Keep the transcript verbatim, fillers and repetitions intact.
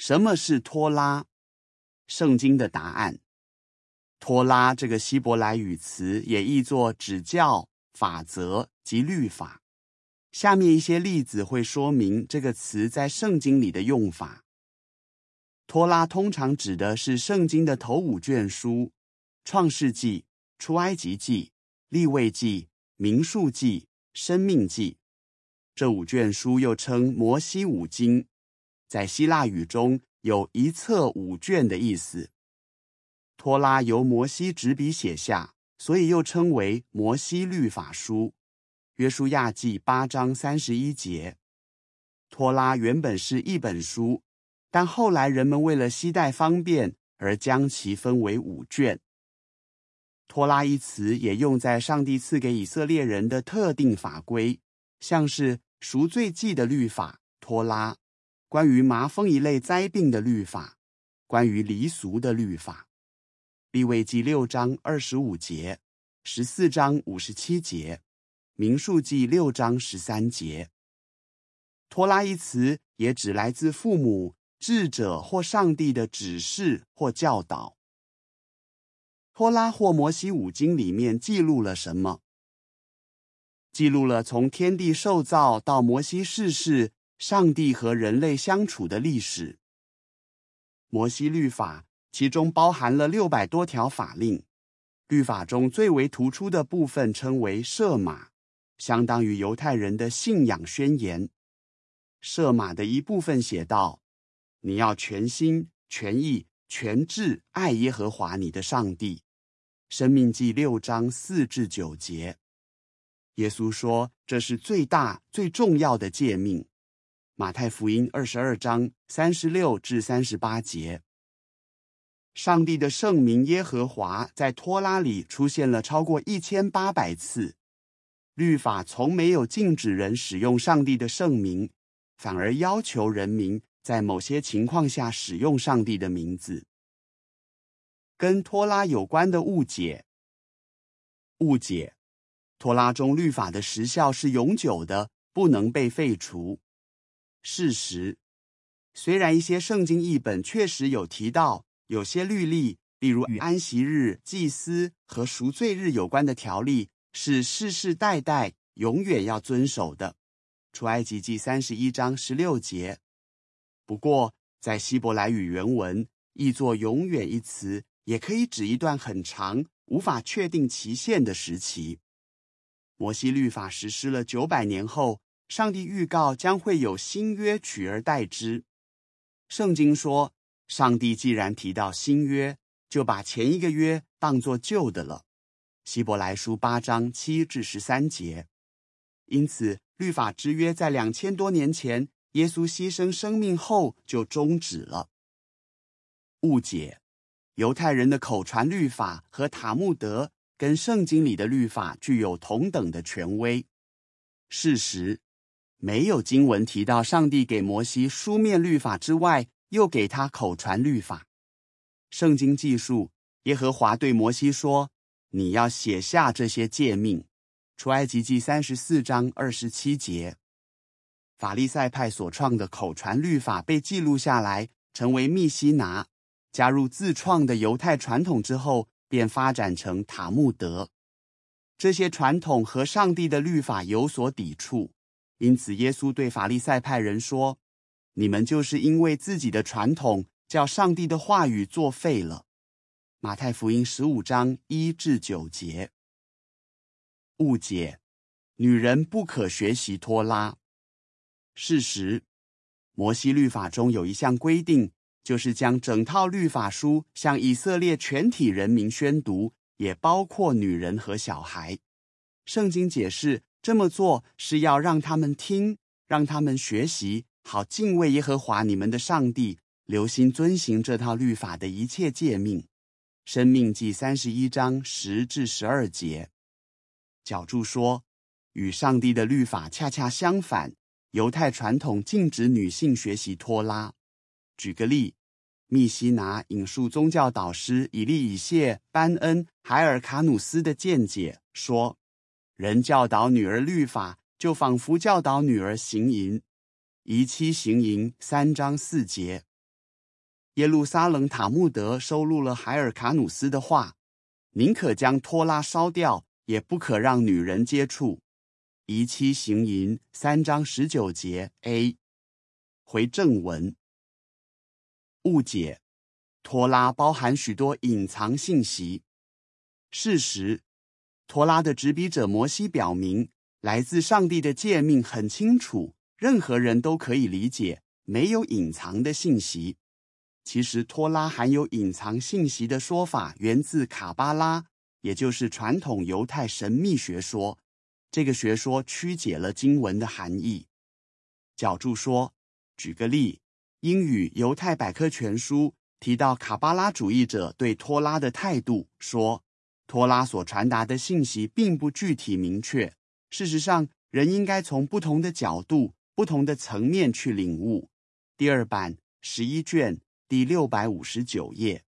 什么是托拉？圣经的答案。托拉这个希伯来语词也译作指教、法则及律法。下面一些例子会说明这个词在圣经里的用法。托拉通常指的是圣经的头五卷书：创世纪、出埃及记、利未记、民数记、申命记。这五卷书又称摩西五经，在希腊语中有一册五卷的意思。托拉由摩西执笔写下，所以又称为摩西律法书。约书亚记八章三十一节。托拉原本是一本书，但后来人们为了携带方便而将其分为五卷。托拉一词也用在上帝赐给以色列人的特定法规，像是赎罪祭的律法托拉，关于麻风一类灾病的律法，关于离俗的律法。利未记六章二十五节，十四章五十七节，民数记六章十三节。托拉一词也指来自父母、智者或上帝的指示或教导。托拉或摩西五经里面记录了什么？记录了从天地受造到摩西逝世，上帝和人类相处的历史。摩西律法其中包含了六百多条法令，律法中最为突出的部分称为赦马，相当于犹太人的信仰宣言。赦马的一部分写道：你要全心、全意、全志爱耶和华你的上帝。申命记六章四至九节。耶稣说这是最大最重要的诫命。马太福音二十二章三十六至三十八节。上帝的圣名耶和华在托拉里出现了超过一千八百次。律法从没有禁止人使用上帝的圣名，反而要求人民在某些情况下使用上帝的名字。跟托拉有关的误解。误解：托拉中律法的时效是永久的，不能被废除。事实：虽然一些圣经译本确实有提到有些律例，例如与安息日、祭司和赎罪日有关的条例，是世世代代永远要遵守的。出埃及记三十一章十六节。不过，在希伯来语原文，译作永远一词，也可以指一段很长、无法确定期限的时期。摩西律法实施了九百年后，上帝预告将会有新约取而代之。圣经说，上帝既然提到新约，就把前一个约当作旧的了。希伯来书八章七至十三节。因此，律法之约在两千多年前，耶稣牺牲生命后就终止了。误解：犹太人的口传律法和塔木德跟圣经里的律法具有同等的权威。事实：没有经文提到上帝给摩西书面律法之外，又给他口传律法。圣经记述，耶和华对摩西说：你要写下这些诫命。出埃及记三十四章二十七节。法利赛派所创的口传律法被记录下来，成为密西拿。加入自创的犹太传统之后，便发展成塔木德。这些传统和上帝的律法有所抵触，因此耶稣对法利赛派人说：你们就是因为自己的传统，叫上帝的话语作废了。马太福音十五章一至九节。误解：女人不可学习托拉。事实：摩西律法中有一项规定，就是将整套律法书向以色列全体人民宣读，也包括女人和小孩。圣经解释，这么做是要让他们听，让他们学习，好敬畏耶和华你们的上帝，留心遵行这套律法的一切诫命。申命记三十一章十至十二节。角注说，与上帝的律法恰恰相反，犹太传统禁止女性学习托拉。举个例，密西拿引述宗教导师以利以谢、班恩、海尔卡努斯的见解说，人教导女儿律法，就仿佛教导女儿行淫。遗妻行淫三章四节。 耶路撒冷塔木德收录了海尔卡努斯的话，宁可将托拉烧掉，也不可让女人接触。遗妻行淫三章十九节 A。 回正文。误解，托拉包含许多隐藏信息。事实，托拉的执笔者摩西表明，来自上帝的诫命很清楚，任何人都可以理解，没有隐藏的信息。其实托拉含有隐藏信息的说法源自卡巴拉，也就是传统犹太神秘学说。这个学说曲解了经文的含义。角注说，举个例，英语犹太百科全书提到卡巴拉主义者对托拉的态度，说托拉所传达的信息并不具体明确，事实上人应该从不同的角度、不同的层面去领悟。第二版十一卷第六百五十九页。